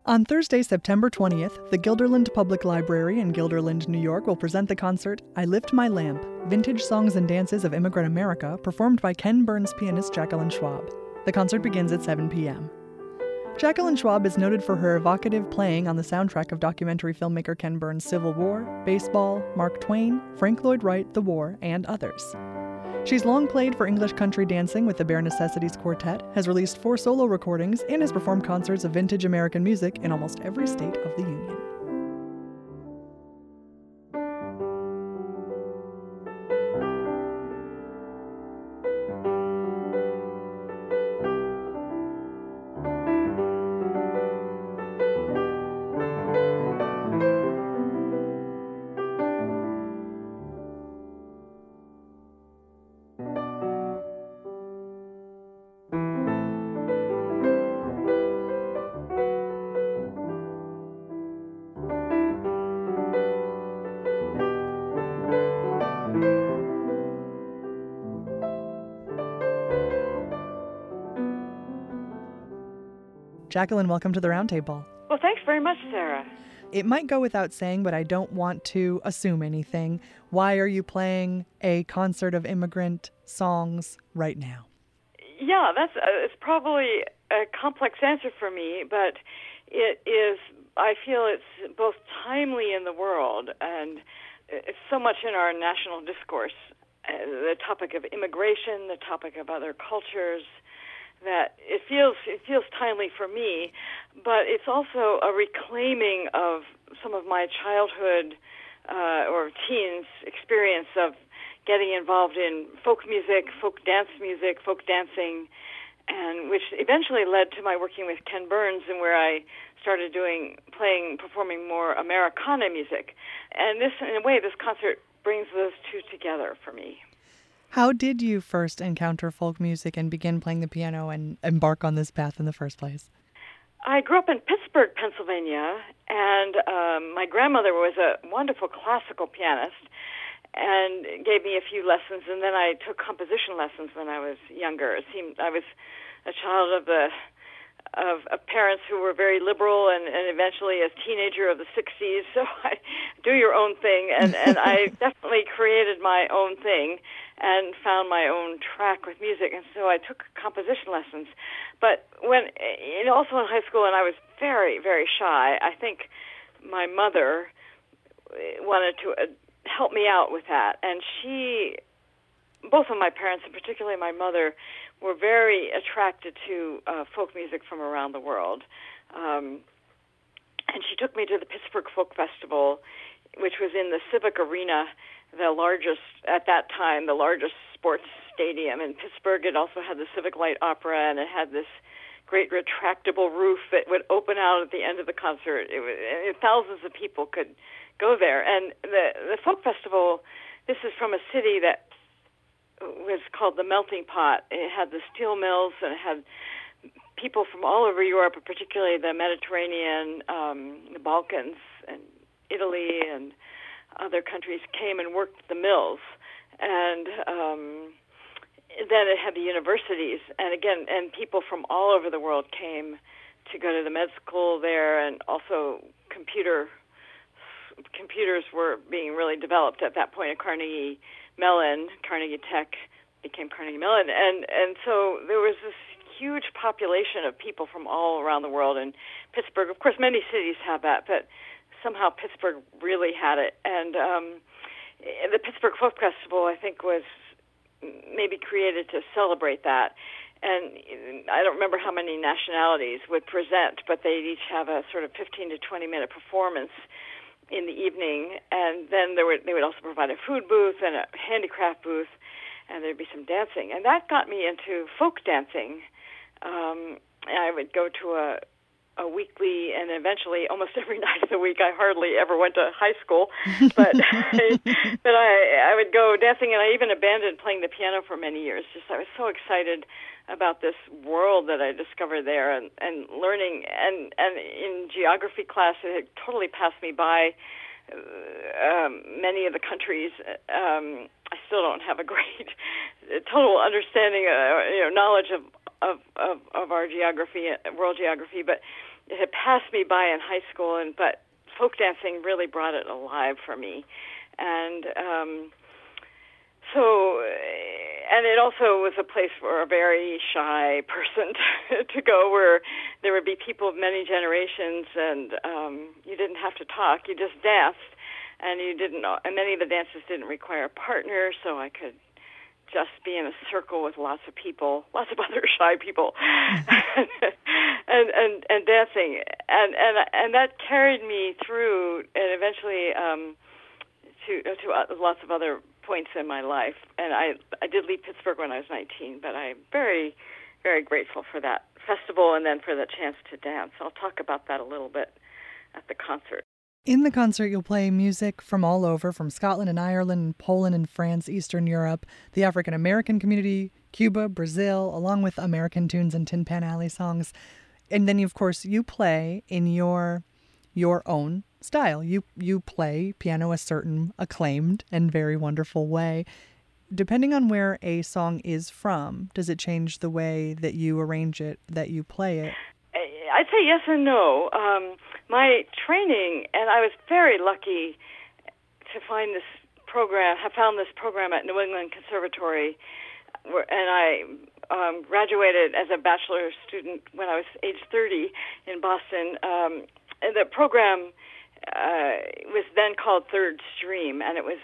On Thursday, September 20th, the Guilderland Public Library in Guilderland, New York will present the concert I Lift My Lamp, Vintage Songs and Dances of Immigrant America, performed by Ken Burns pianist Jacqueline Schwab. The concert begins at 7 p.m. Jacqueline Schwab is noted for her evocative playing on the soundtrack of documentary filmmaker Ken Burns' Civil War, Baseball, Mark Twain, Frank Lloyd Wright, The War, and others. She's long played for English country dancing with the Bare Necessities Quartet, has released 4 solo recordings, and has performed concerts of vintage American music in almost every state of the Union. Jacqueline, welcome to the Roundtable. Well, thanks very much, Sarah. It might go without saying, but I don't want to assume anything. Why are you playing a concert of immigrant songs right now? Yeah, it's probably a complex answer for me, but it is. I feel it's both timely in the world and it's so much in our national discourse. The topic of immigration, the topic of other cultures, that it feels timely for me, but it's also a reclaiming of some of my childhood or teens experience of getting involved in folk music, folk dancing, and which eventually led to my working with Ken Burns, and where I started performing more Americana music. And this, in a way, this concert brings those two together for me. How did you first encounter folk music and begin playing the piano and embark on this path in the first place? I grew up in Pittsburgh, Pennsylvania, and my grandmother was a wonderful classical pianist and gave me a few lessons, and then I took composition lessons when I was younger. It seemed I was a child of parents who were very liberal, and eventually a teenager of the 60s, so I do your own thing, and I definitely created my own thing and found my own track with music, and so I took composition lessons. But also in high school, and I was very, very shy, I think my mother wanted to help me out with that, and both of my parents, and particularly my mother, were very attracted to folk music from around the world. And she took me to the Pittsburgh Folk Festival, which was in the Civic Arena, at that time, the largest sports stadium in Pittsburgh. It also had the Civic Light Opera, and it had this great retractable roof that would open out at the end of the concert. Thousands of people could go there. And the Folk Festival, this is from a city that was called the Melting Pot. It had the steel mills, and it had people from all over Europe, particularly the Mediterranean, the Balkans, and Italy, and other countries came and worked the mills. And then it had the universities, and people from all over the world came to go to the med school there, and also computers were being really developed at that point at Carnegie Mellon. Carnegie Tech became Carnegie Mellon, and so there was this huge population of people from all around the world. And Pittsburgh, of course, many cities have that, but somehow Pittsburgh really had it. And the Pittsburgh Folk Festival, I think, was maybe created to celebrate that. And I don't remember how many nationalities would present, but they'd each have a sort of 15 to 20-minute performance in the evening, and then they would also provide a food booth and a handicraft booth, and there'd be some dancing. And that got me into folk dancing. I would go to a weekly, and eventually almost every night of the week. I hardly ever went to high school, but I would go dancing, and I even abandoned playing the piano for many years. I was so excited about this world that I discovered there, and learning, and in geography class it had totally passed me by. Many of the countries, I still don't have a great total understanding, knowledge of of our geography, world geography, but it had passed me by in high school, but folk dancing really brought it alive for me. And and it also was a place for a very shy person to go, where there would be people of many generations, and you didn't have to talk; you just danced, and and many of the dances didn't require a partner, so I could just be in a circle with lots of people, lots of other shy people, and dancing, and that carried me through, and eventually to lots of other points in my life. And I did leave Pittsburgh when I was 19, but I'm very, very grateful for that festival and then for the chance to dance. I'll talk about that a little bit at the concert. In the concert, you'll play music from all over, from Scotland and Ireland, Poland and France, Eastern Europe, the African American community, Cuba, Brazil, along with American tunes and Tin Pan Alley songs. And then, of course, you play in your own style. You play piano a certain acclaimed and very wonderful way. Depending on where a song is from, does it change the way that you arrange it, that you play it? I'd say yes and no. My training, and I was very lucky to find this program, have found this program at New England Conservatory, and I graduated as a bachelor student when I was age 30 in Boston. And the program was then called Third Stream, and it was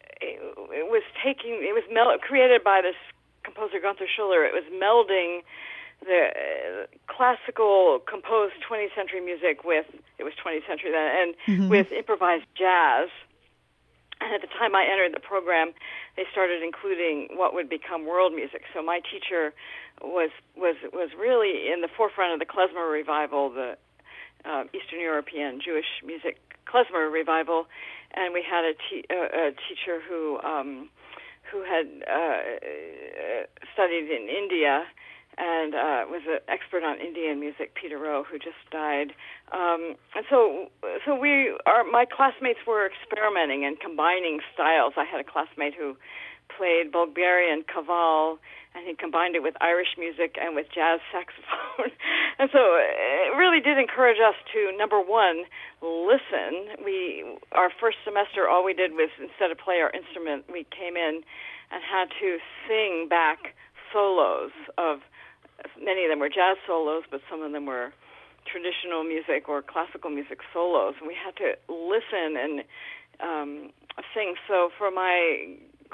created by this composer Gunther Schuller. It was melding the classical composed 20th century music it was 20th century then, and with improvised jazz. And at the time I entered the program, they started including what would become world music. So my teacher was really in the forefront of the klezmer revival, the Eastern European Jewish music klezmer revival, and we had a teacher who had studied in India and was an expert on Indian music, Peter Rowe, who just died. And so my classmates were experimenting and combining styles. I had a classmate who played Bulgarian kaval, and he combined it with Irish music and with jazz saxophone. And so it really did encourage us to, number one, listen. Our first semester, all we did was, instead of play our instrument, we came in and had to sing back solos of, many of them were jazz solos, but some of them were traditional music or classical music solos. And we had to listen and sing. So for my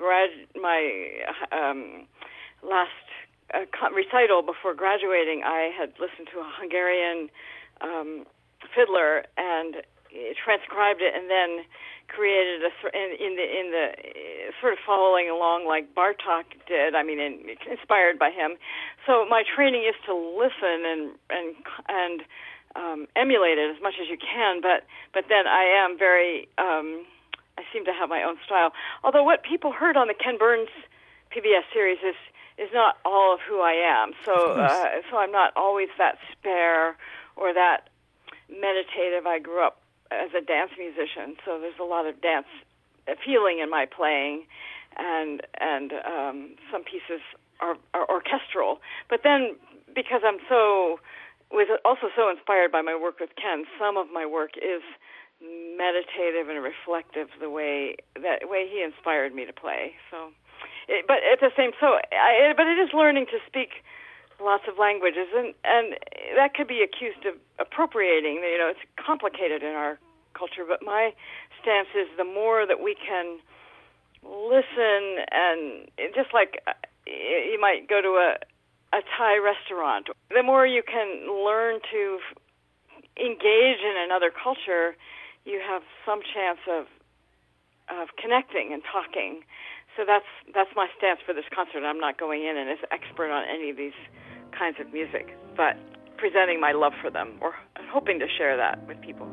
last recital before graduating, I had listened to a Hungarian fiddler and transcribed it, and then created in the sort of following along like Bartók did. I mean, inspired by him. So my training is to listen and emulate it as much as you can. But then I am very I seem to have my own style. Although what people heard on the Ken Burns PBS series is not all of who I am. So I'm not always that spare or that meditative. I grew up as a dance musician, so there's a lot of dance feeling in my playing, and some pieces are orchestral. But then, because was also so inspired by my work with Ken, some of my work is meditative and reflective, the way he inspired me to play. So, but it is learning to speak lots of languages, and that could be accused of appropriating. You know, it's complicated in our culture, but my stance is the more that we can listen, and just like you might go to a Thai restaurant, the more you can learn to engage in another culture, you have some chance of connecting and talking. So that's my stance for this concert. I'm not going in and as expert on any of these kinds of music, but presenting my love for them, or hoping to share that with people.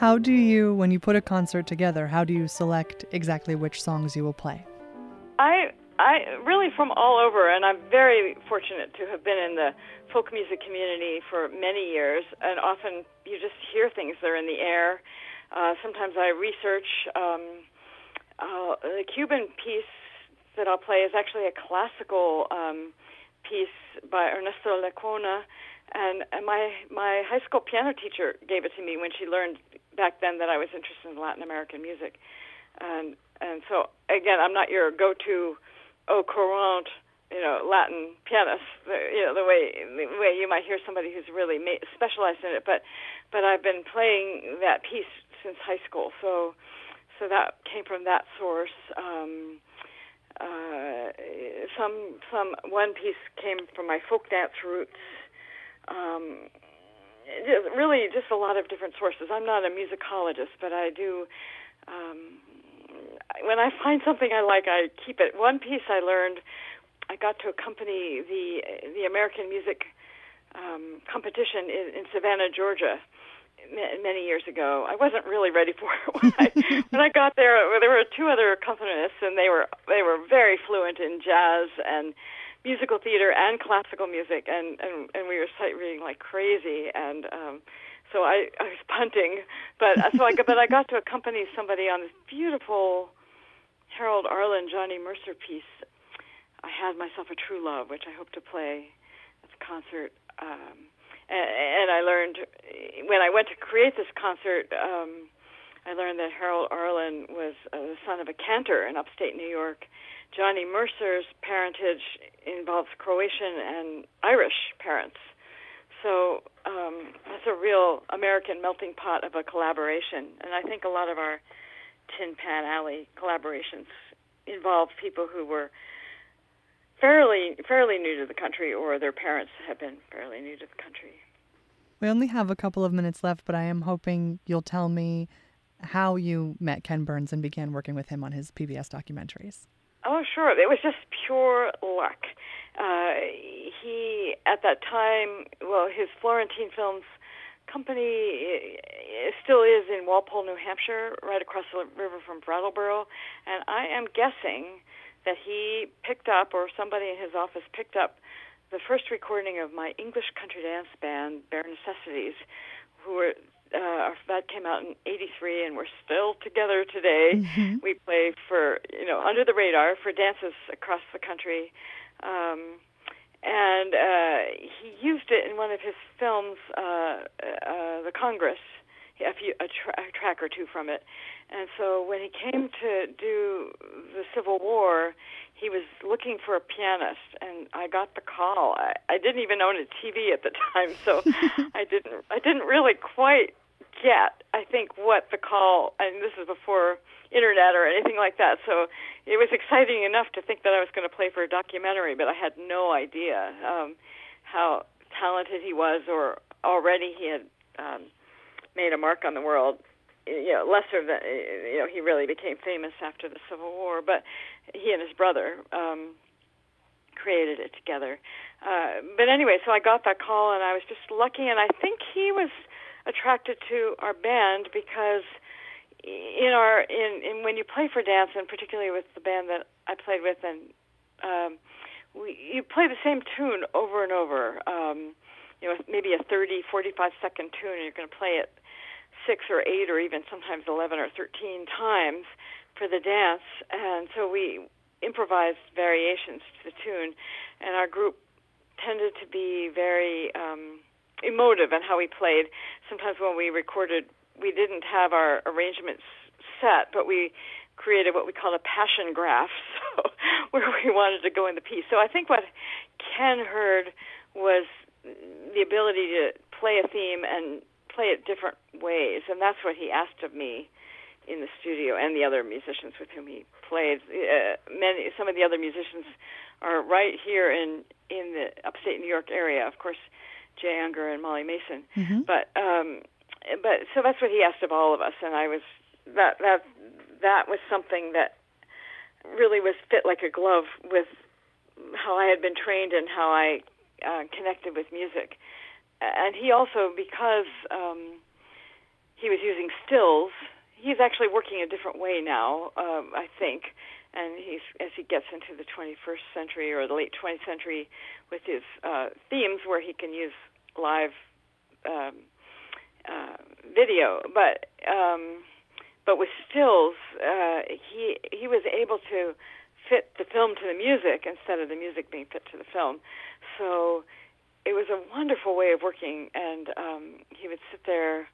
How do you, when you put a concert together, how do you select exactly which songs you will play? I really from all over, and I'm very fortunate to have been in the folk music community for many years, and often you just hear things that are in the air. Sometimes I research. The Cuban piece that I'll play is actually a classical piece by Ernesto Lecuona, and my high school piano teacher gave it to me when she learned back then that I was interested in Latin American music, and so again, I'm not your go-to au courant, Latin pianist, the way you might hear somebody who's really specialized in it, but I've been playing that piece since high school, so that came from that source. One piece came from my folk dance roots. Really, just a lot of different sources. I'm not a musicologist, but I do. When I find something I like, I keep it. One piece I learned, I got to accompany the American music competition in Savannah, Georgia, many years ago. I wasn't really ready for it when I got there. There were two other accompanists, and they were very fluent in jazz and musical theater and classical music, and we were sight reading like crazy, and so I was punting, but I got to accompany somebody on this beautiful Harold Arlen, Johnny Mercer piece. I Had Myself a True Love, which I hope to play at the concert. And I learned, when I went to create this concert, I learned that Harold Arlen was the son of a cantor in upstate New York. Johnny Mercer's parentage involves Croatian and Irish parents. So that's a real American melting pot of a collaboration. And I think a lot of our Tin Pan Alley collaborations involve people who were fairly new to the country, or their parents have been fairly new to the country. We only have a couple of minutes left, but I am hoping you'll tell me how you met Ken Burns and began working with him on his PBS documentaries. Oh, sure. It was just pure luck. He, at that time, his Florentine Films company still is in Walpole, New Hampshire, right across the river from Brattleboro, and I am guessing that he picked up, or somebody in his office picked up, the first recording of my English country dance band, Bare Necessities, that came out in '83, and we're still together today. Mm-hmm. We play for, under the radar for dances across the country. And he used it in one of his films, The Congress, a track or two from it. And so when he came to do the Civil War, he was looking for a pianist, and I got the call. I didn't even own a TV at the time, so I didn't really quite get, I think, what the call, and this is before internet or anything like that, so it was exciting enough to think that I was going to play for a documentary, but I had no idea how talented he was, or already he had made a mark on the world. Lesser than, he really became famous after the Civil War, but he and his brother created it together. But anyway, so I got that call, and I was just lucky, and I think he was attracted to our band because when you play for dance, and particularly with the band that I played with, and you play the same tune over and over, maybe a 30, 45-second tune, and you're going to play it 6 or 8 or even sometimes 11 or 13 times for the dance, and so we improvised variations to the tune, and our group tended to be very emotive in how we played. Sometimes when we recorded, we didn't have our arrangements set, but we created what we call a passion graph, so where we wanted to go in the piece. So I think what Ken heard was the ability to play a theme and play it different ways, and that's what he asked of me in the studio, and the other musicians with whom he played. Some of the other musicians are right here in the upstate New York area. Of course, Jay Unger and Molly Mason. Mm-hmm. But so that's what he asked of all of us, and I was that was something that really was fit like a glove with how I had been trained and how I connected with music. And he also, because he was using stills. He's actually working a different way now, I think, and as he gets into the 21st century or the late 20th century with his themes where he can use live video, but with stills, he was able to fit the film to the music instead of the music being fit to the film. So it was a wonderful way of working, and he would sit there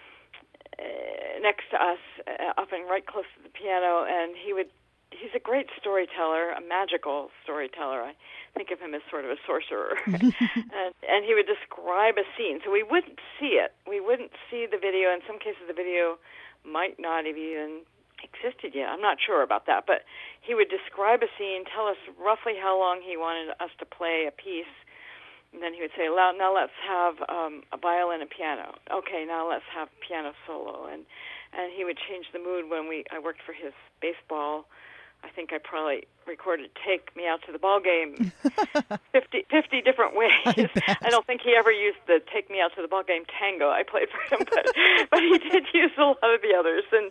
next to us, up and right close to the piano, and he's a great storyteller, a magical storyteller. I think of him as sort of a sorcerer. and he would describe a scene. So we wouldn't see it. We wouldn't see the video. In some cases, the video might not have even existed yet. I'm not sure about that. But he would describe a scene, tell us roughly how long he wanted us to play a piece, and then he would say, now let's have a violin and piano. Okay, now let's have piano solo. And he would change the mood when I worked for his baseball. I think I probably recorded Take Me Out to the Ball Game 50 different ways. I don't think he ever used the Take Me Out to the Ball Game tango I played for him, but he did use a lot of the others. And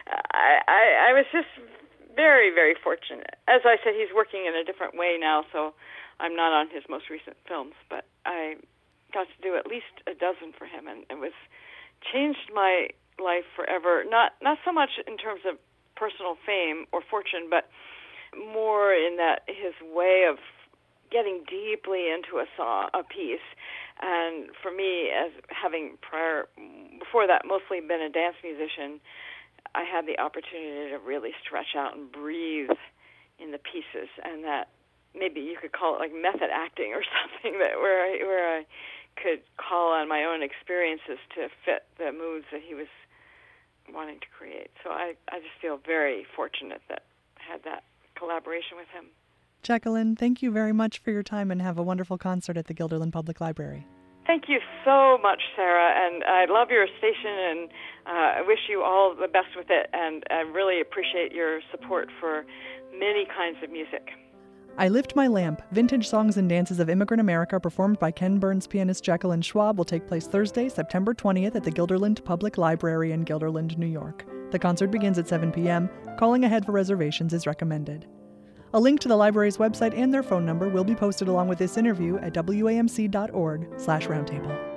I was just very, very fortunate. As I said, he's working in a different way now, so I'm not on his most recent films, but I got to do at least a dozen for him, and it was changed my life forever. Not so much in terms of personal fame or fortune, but more in that his way of getting deeply into a piece. And for me, as having before that mostly been a dance musician, I had the opportunity to really stretch out and breathe in the pieces, and that maybe you could call it like method acting or something, where I could call on my own experiences to fit the moods that he was wanting to create. So I just feel very fortunate that I had that collaboration with him. Jacqueline, thank you very much for your time, and have a wonderful concert at the Guilderland Public Library. Thank you so much, Sarah, and I love your station, and I wish you all the best with it, and I really appreciate your support for many kinds of music. I Lift My Lamp, Vintage Songs and Dances of Immigrant America, performed by Ken Burns pianist Jacqueline Schwab, will take place Thursday, September 20th at the Guilderland Public Library in Guilderland, New York. The concert begins at 7 p.m. Calling ahead for reservations is recommended. A link to the library's website and their phone number will be posted along with this interview at wamc.org/roundtable.